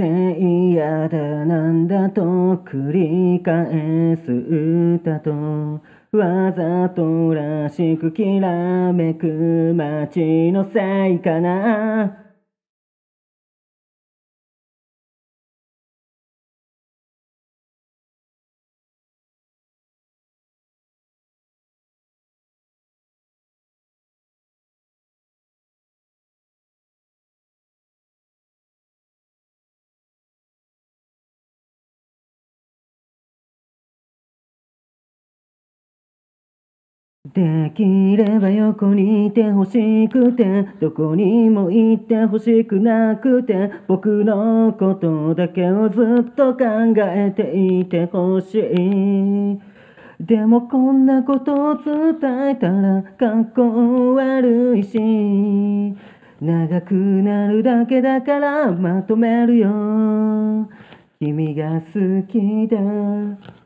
せいやだなんだと繰り返す歌とわざとらしくきらめく街のせいかな。できれば横にいてほしくてどこにも行ってほしくなくて僕のことだけをずっと考えていてほしい。でもこんなことを伝えたらかっこ悪いし長くなるだけだからまとめるよ。君が好きだ